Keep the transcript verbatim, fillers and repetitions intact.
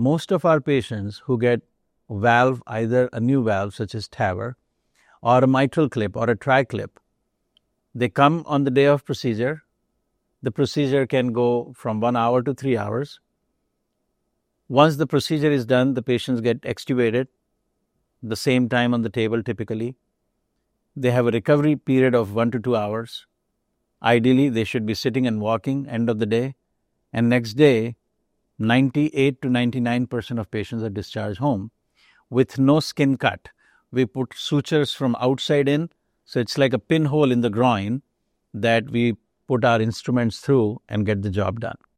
most of our patients who get valve, either a new valve such as TAVR or a mitral clip or a tri-clip, they come on the day of procedure. The procedure can go from one hour to three hours. Once the procedure is done, the patients get extubated the same time on the table typically. They have a recovery period of one to two hours. Ideally, they should be sitting and walking end of the day. And next day, ninety-eight to ninety-nine percent of patients are discharged home with no skin cut. We put sutures from outside in, so it's like a pinhole in the groin that we put our instruments through and get the job done.